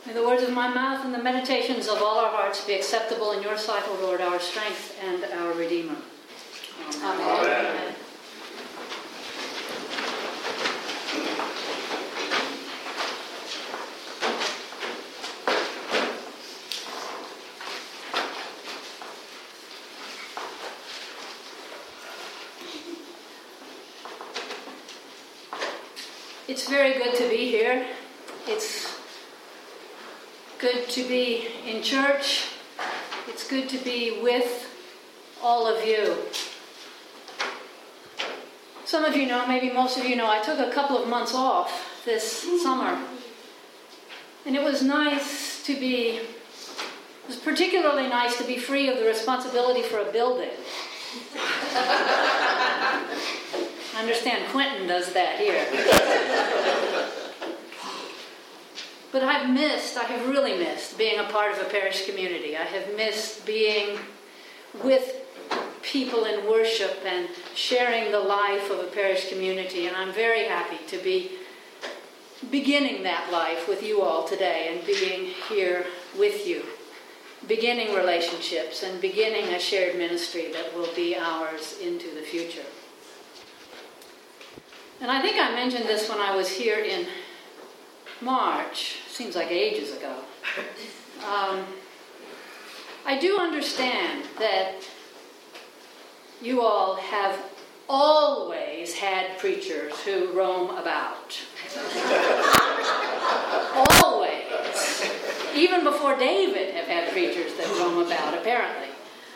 May the words of my mouth and the meditations of all our hearts be acceptable in your sight, O Lord, our strength and our Redeemer. Amen. Amen. Amen. It's very good to be here. It's good to be in church. It's good to be with all of you. Some of you know, maybe most of you know, I took a couple of months off this summer. And it was particularly nice to be free of the responsibility for a building. I understand Quentin does that here. But I have really missed being a part of a parish community. I have missed being with people in worship and sharing the life of a parish community. And I'm very happy to be beginning that life with you all today and being here with you. Beginning relationships and beginning a shared ministry that will be ours into the future. And I think I mentioned this when I was here in March. Seems like ages ago. I do understand that you all have always had preachers who roam about. Always. Even before David have had preachers that roam about, apparently.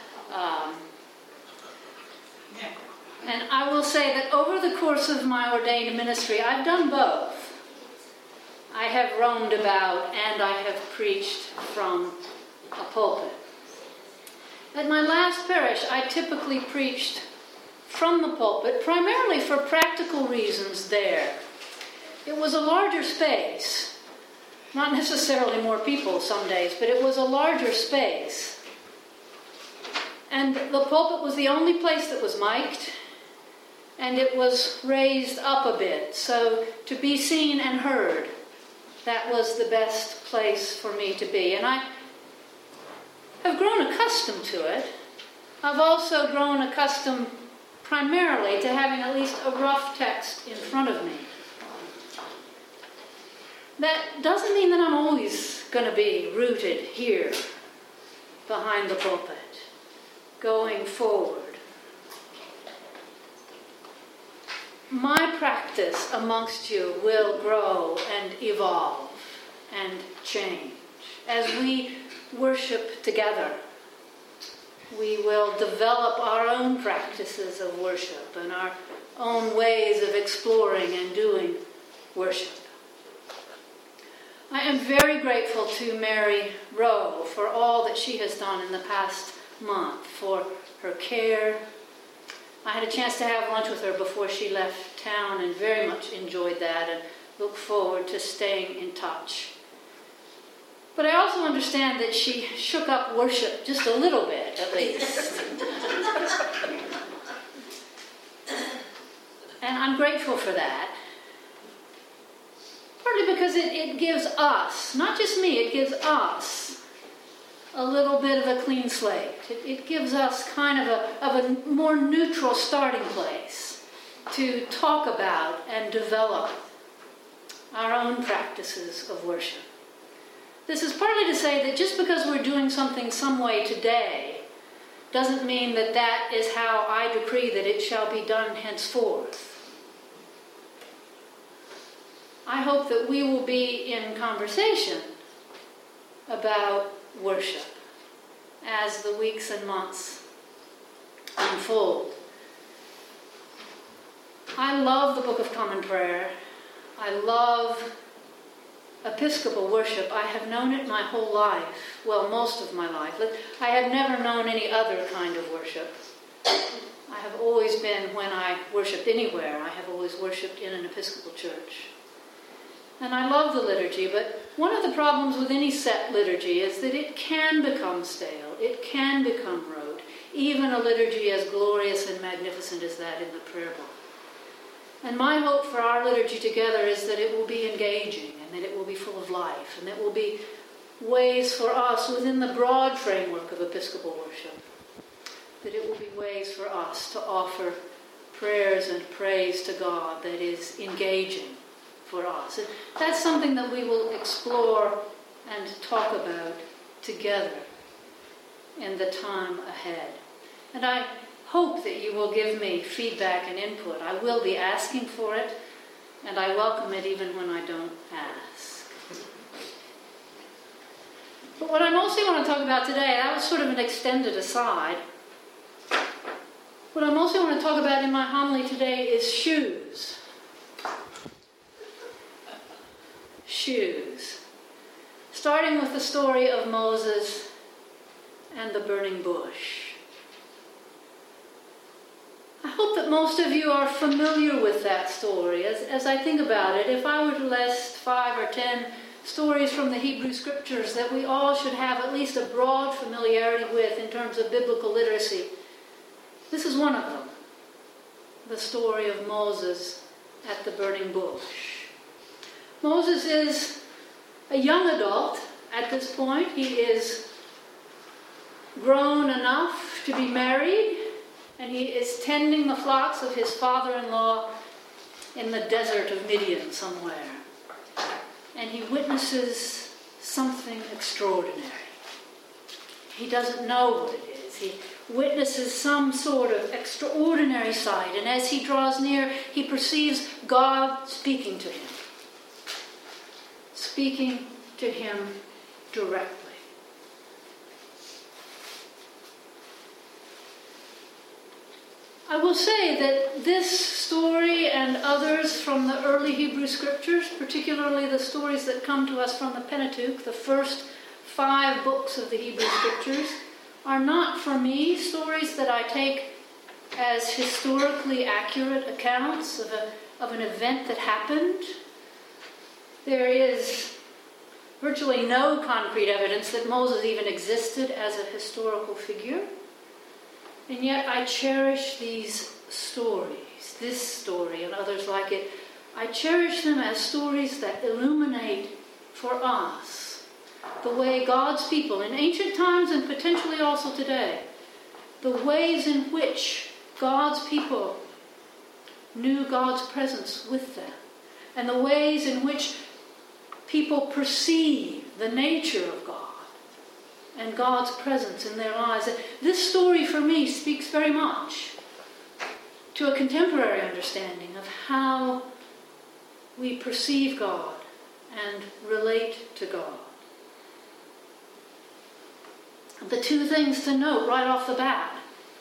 And I will say that over the course of my ordained ministry, I've done both. I have roamed about and I have preached from a pulpit. At my last parish, I typically preached from the pulpit, primarily for practical reasons there. It was a larger space. Not necessarily more people some days, but it was a larger space. And the pulpit was the only place that was mic'd, and it was raised up a bit, so to be seen and heard, that was the best place for me to be. And I have grown accustomed to it. I've also grown accustomed primarily to having at least a rough text in front of me. That doesn't mean that I'm always going to be rooted here behind the pulpit, going forward. My practice amongst you will grow and evolve and change. As we worship together, we will develop our own practices of worship and our own ways of exploring and doing worship. I am very grateful to Mary Rowe for all that she has done in the past month, for her care. I had a chance to have lunch with her before she left town and very much enjoyed that and look forward to staying in touch. But I also understand that she shook up worship just a little bit, at least. And I'm grateful for that. Partly because it gives us, not just me, it gives us a little bit of a clean slate. It gives us kind of a more neutral starting place to talk about and develop our own practices of worship. This is partly to say that just because we're doing something some way today doesn't mean that that is how I decree that it shall be done henceforth. I hope that we will be in conversation about worship as the weeks and months unfold. I love the Book of Common Prayer. I love Episcopal worship. I have known it my whole life. Well, most of my life. I had never known any other kind of worship. I have always been, when I worshipped anywhere, I have always worshipped in an Episcopal church. And I love the liturgy, but one of the problems with any set liturgy is that it can become stale. It can become rote. Even a liturgy as glorious and magnificent as that in the prayer book. And my hope for our liturgy together is that it will be engaging and that it will be full of life and that it will be ways for us within the broad framework of Episcopal worship, that it will be ways for us to offer prayers and praise to God that is engaging for us. And that's something that we will explore and talk about together in the time ahead. And I hope that you will give me feedback and input. I will be asking for it, and I welcome it even when I don't ask. But what I mostly want to talk about today, that was sort of an extended aside. What I mostly want to talk about in my homily today is shoes. Shoes. Starting with the story of Moses and the burning bush. I hope that most of you are familiar with that story. As I think about it, if I were to list 5 or 10 stories from the Hebrew Scriptures that we all should have at least a broad familiarity with in terms of biblical literacy, this is one of them. The story of Moses at the burning bush. Moses is a young adult at this point. He is grown enough to be married, and he is tending the flocks of his father-in-law in the desert of Midian somewhere. And he witnesses something extraordinary. He doesn't know what it is. He witnesses some sort of extraordinary sight, and as he draws near, he perceives God speaking to him. Speaking to him directly. I will say that this story and others from the early Hebrew Scriptures, particularly the stories that come to us from the Pentateuch, the first 5 books of the Hebrew Scriptures, are not for me stories that I take as historically accurate accounts of an event that happened. There is virtually no concrete evidence that Moses even existed as a historical figure. And yet I cherish these stories, this story and others like it. I cherish them as stories that illuminate for us the way God's people in ancient times and potentially also today, the ways in which God's people knew God's presence with them, and the ways in which people perceive the nature of God and God's presence in their lives. This story for me speaks very much to a contemporary understanding of how we perceive God and relate to God. The 2 things to note right off the bat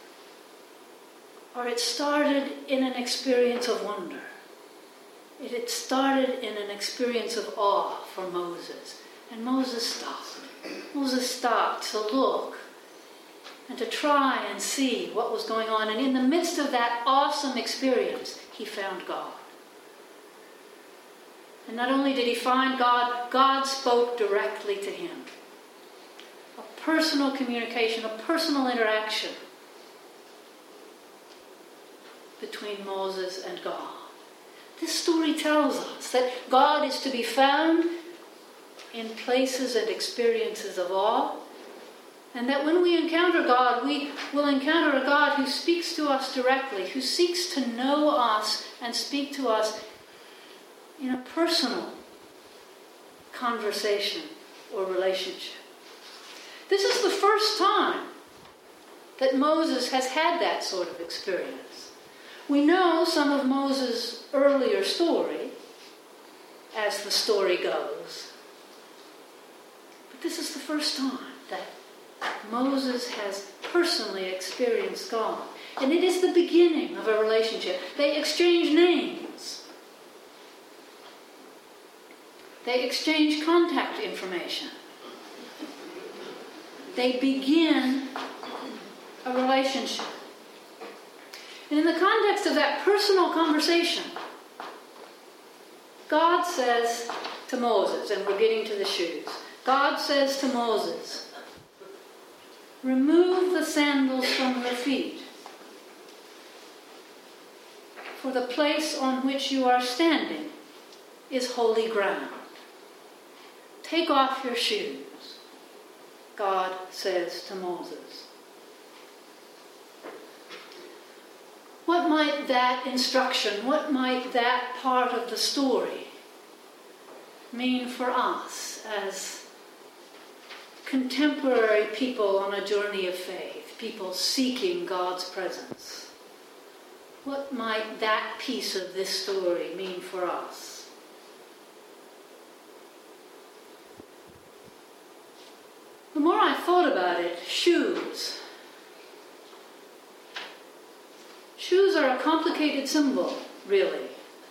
are it started in an experience of wonder. It started in an experience of awe for Moses. And Moses stopped. Moses stopped to look and to try and see what was going on. And in the midst of that awesome experience, he found God. And not only did he find God, God spoke directly to him. A personal communication, a personal interaction between Moses and God. This story tells us that God is to be found in places and experiences of awe, and that when we encounter God, we will encounter a God who speaks to us directly, who seeks to know us and speak to us in a personal conversation or relationship. This is the first time that Moses has had that sort of experience. We know some of Moses' earlier story, as the story goes. But this is the first time that Moses has personally experienced God. And it is the beginning of a relationship. They exchange names. They exchange contact information. They begin a relationship. And in the context of that personal conversation, God says to Moses, and we're getting to the shoes, God says to Moses, "Remove the sandals from your feet, for the place on which you are standing is holy ground." Take off your shoes, God says to Moses. What might that instruction, what might that part of the story mean for us as contemporary people on a journey of faith, people seeking God's presence? What might that piece of this story mean for us? The more I thought about it, shoes. Shoes are a complicated symbol, really,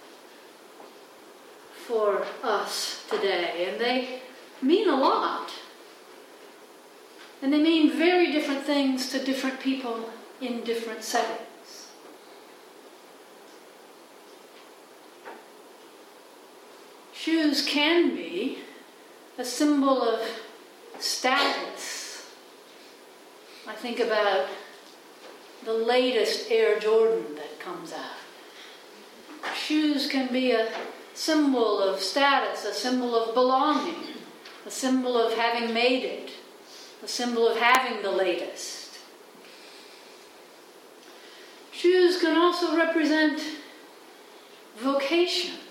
for us today, and they mean a lot. And they mean very different things to different people in different settings. Shoes can be a symbol of status. I think about the latest Air Jordan that comes out. Shoes can be a symbol of status, a symbol of belonging, a symbol of having made it, a symbol of having the latest. Shoes can also represent vocation.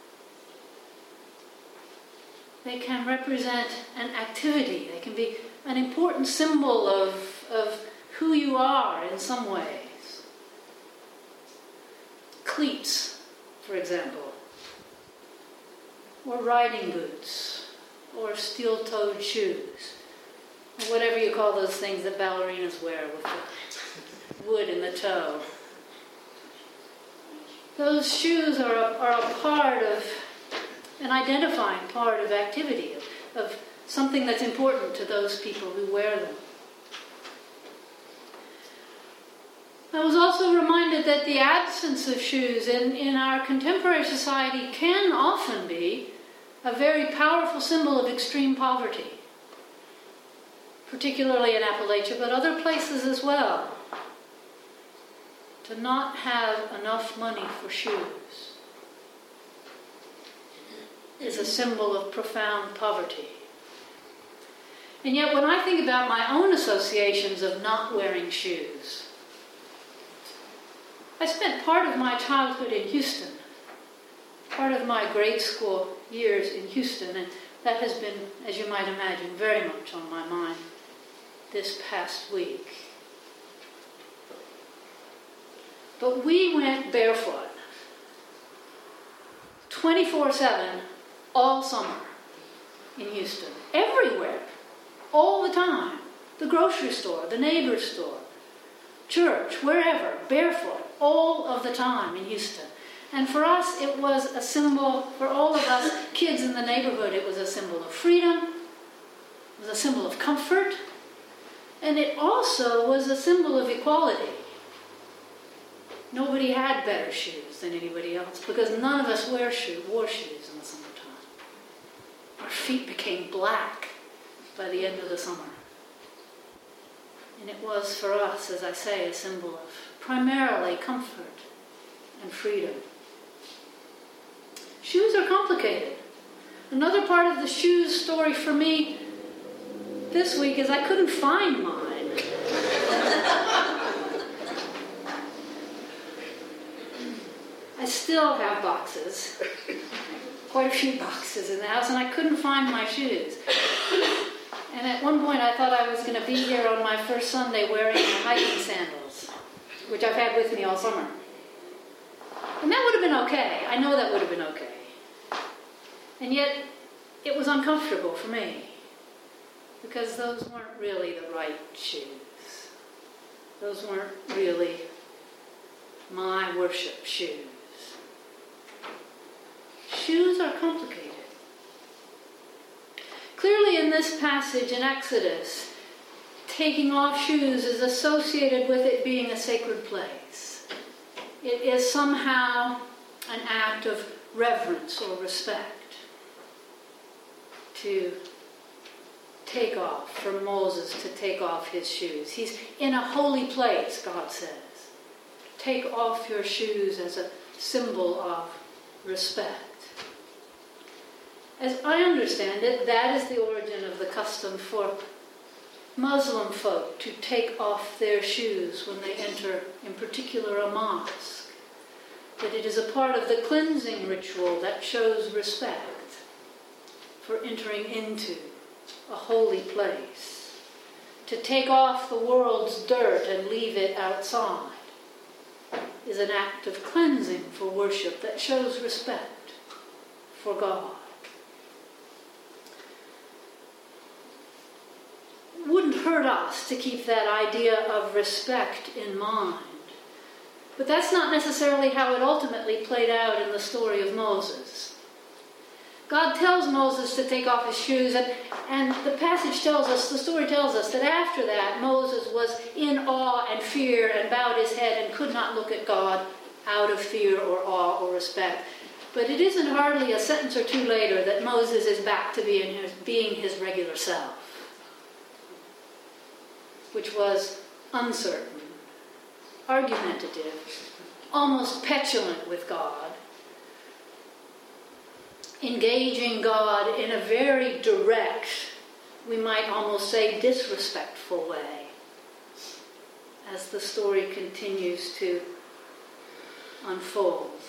They can represent an activity. They can be an important symbol of who you are in some ways. Cleats, for example, or riding boots, or steel-toed shoes, or whatever you call those things that ballerinas wear with the wood in the toe. Those shoes are a part of, an identifying part of activity, of something that's important to those people who wear them. I was also reminded that the absence of shoes in our contemporary society can often be a very powerful symbol of extreme poverty, particularly in Appalachia, but other places as well. To not have enough money for shoes is a symbol of profound poverty. And yet when I think about my own associations of not wearing shoes, I spent part of my childhood in Houston, part of my grade school years in Houston, and that has been, as you might imagine, very much on my mind this past week. But we went barefoot 24/7 all summer in Houston, everywhere, all the time. The grocery store, the neighbor's store, church, wherever, barefoot, all of the time in Houston. And for us, it was a symbol, for all of us kids in the neighborhood, it was a symbol of freedom, it was a symbol of comfort, and it also was a symbol of equality. Nobody had better shoes than anybody else because none of us wore shoes in the summertime. Our feet became black by the end of the summer. And it was for us, as I say, a symbol of primarily comfort and freedom. Shoes are complicated. Another part of the shoes story for me this week is I couldn't find mine. I still have boxes, quite a few boxes in the house, and I couldn't find my shoes. And at one point I thought I was going to be here on my first Sunday wearing my hiking sandals, which I've had with me all summer. And that would have been okay. I know that would have been okay. And yet it was uncomfortable for me because those weren't really the right shoes. Those weren't really my worship shoes. Shoes are complicated. Clearly in this passage in Exodus, taking off shoes is associated with it being a sacred place. It is somehow an act of reverence or respect to take off, for Moses to take off his shoes. He's in a holy place, God says. Take off your shoes as a symbol of respect. As I understand it, that is the origin of the custom for Muslim folk to take off their shoes when they enter, in particular, a mosque. That it is a part of the cleansing ritual that shows respect for entering into a holy place. To take off the world's dirt and leave it outside is an act of cleansing for worship that shows respect for God. It wouldn't hurt us to keep that idea of respect in mind. But that's not necessarily how it ultimately played out in the story of Moses. God tells Moses to take off his shoes, and the passage tells us, the story tells us, that after that Moses was in awe and fear and bowed his head and could not look at God out of fear or awe or respect. But it isn't hardly a sentence or two later that Moses is back to being his regular self, which was uncertain, argumentative, almost petulant with God, engaging God in a very direct, we might almost say disrespectful way, as the story continues to unfold.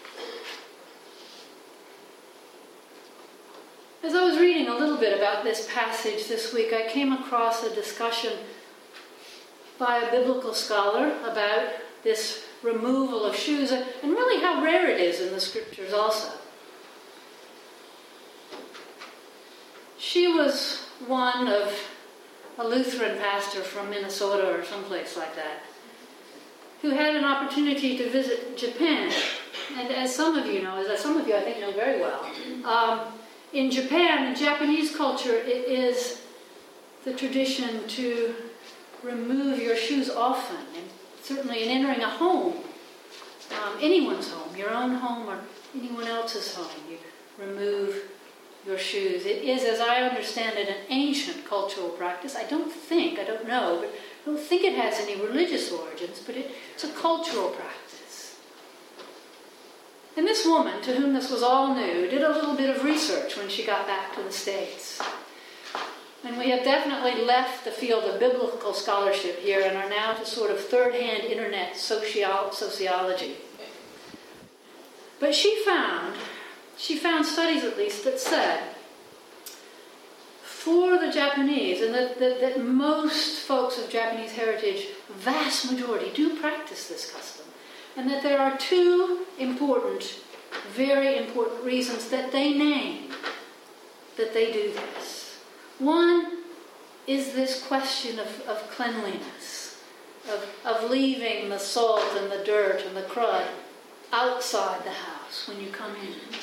As I was reading a little bit about this passage this week, I came across a discussion by a biblical scholar about this removal of shoes, and really how rare it is in the scriptures also. She was one of a Lutheran pastor from Minnesota or someplace like that, who had an opportunity to visit Japan. And as some of you know, as some of you I think know very well, in Japan, in Japanese culture, it is the tradition to remove your shoes often, and certainly in entering a home, anyone's home, your own home or anyone else's home, you remove your shoes. It is, as I understand it, an ancient cultural practice. I don't know, but I don't think it has any religious origins, but it's a cultural practice. And this woman, to whom this was all new, did a little bit of research when she got back to the States. And we have definitely left the field of biblical scholarship here and are now to sort of third-hand internet sociology. But she found studies at least that said, for the Japanese, and that most folks of Japanese heritage, vast majority, do practice this custom. And that there are two important, very important reasons that they name that they do this. One is this question of cleanliness, of leaving the salt and the dirt and the crud outside the house when you come in.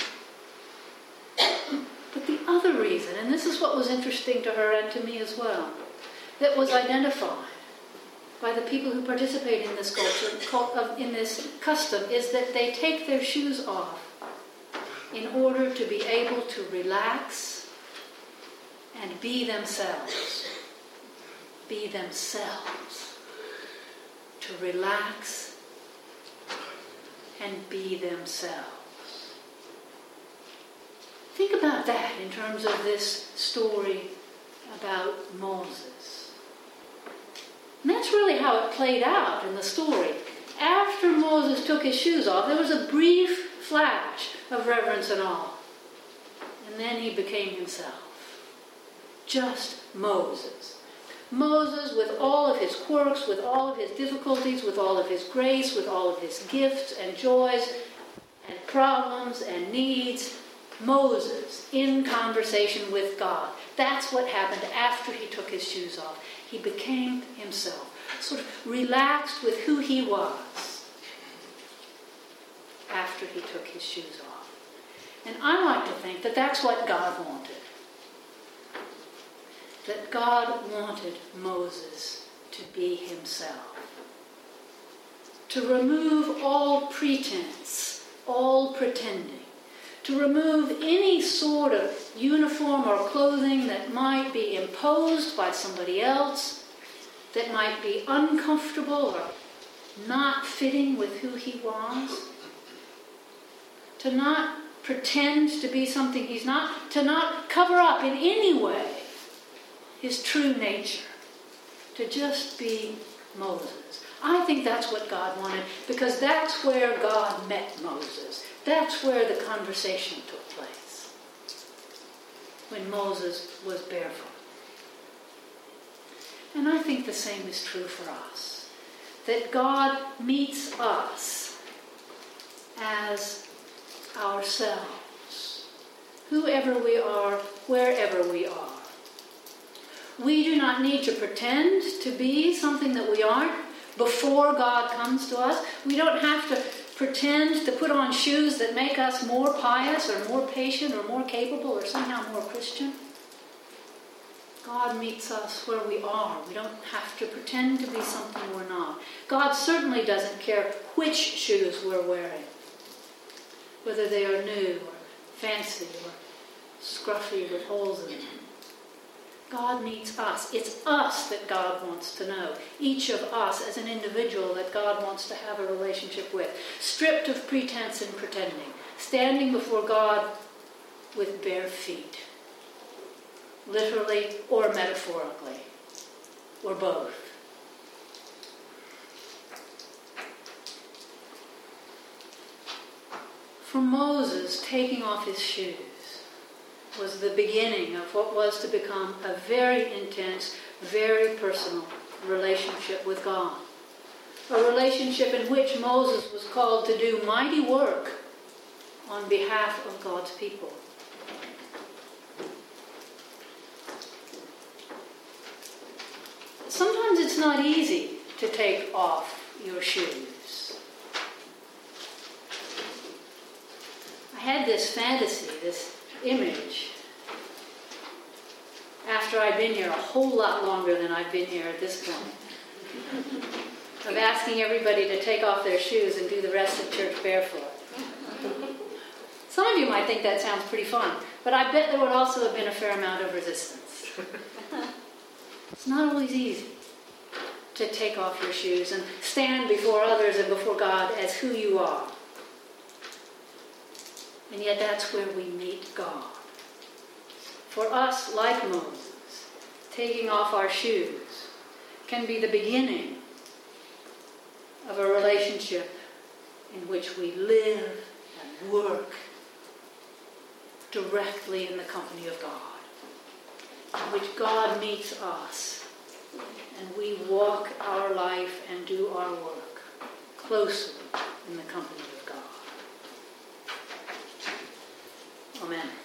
But the other reason, and this is what was interesting to her and to me as well, that was identified by the people who participate in this culture, in this custom, is that they take their shoes off in order to be able to relax and be themselves. Be themselves. To relax and be themselves. Think about that in terms of this story about Moses. And that's really how it played out in the story. After Moses took his shoes off, there was a brief flash of reverence and awe. And then he became himself. Just Moses. Moses with all of his quirks, with all of his difficulties, with all of his grace, with all of his gifts and joys and problems and needs. Moses in conversation with God. That's what happened after he took his shoes off. He became himself, sort of relaxed with who he was after he took his shoes off. And I like to think that that's what God wanted. That God wanted Moses to be himself. To remove all pretense, all pretending. To remove any sort of uniform or clothing that might be imposed by somebody else, that might be uncomfortable or not fitting with who he was. To not pretend to be something he's not, to not cover up in any way his true nature, to just be Moses. I think that's what God wanted, because that's where God met Moses. That's where the conversation took place, when Moses was barefoot. And I think the same is true for us, that God meets us as ourselves, whoever we are, wherever we are. We do not need to pretend to be something that we aren't before God comes to us. We don't have to pretend to put on shoes that make us more pious or more patient or more capable or somehow more Christian. God meets us where we are. We don't have to pretend to be something we're not. God certainly doesn't care which shoes we're wearing, whether they are new or fancy or scruffy with holes in them. God meets us. It's us that God wants to know. Each of us as an individual that God wants to have a relationship with. Stripped of pretense and pretending. Standing before God with bare feet. Literally or metaphorically. Or both. For Moses, taking off his shoes was the beginning of what was to become a very intense, very personal relationship with God. A relationship in which Moses was called to do mighty work on behalf of God's people. Sometimes it's not easy to take off your shoes. I had this fantasy, this image, after I'd been here a whole lot longer than I've been here at this point, of asking everybody to take off their shoes and do the rest of church barefoot. Some of you might think that sounds pretty fun, but I bet there would also have been a fair amount of resistance. It's not always easy to take off your shoes and stand before others and before God as who you are. And yet that's where we meet God. For us, like Moses, taking off our shoes can be the beginning of a relationship in which we live and work directly in the company of God, in which God meets us and we walk our life and do our work closely in the company of God. Amen.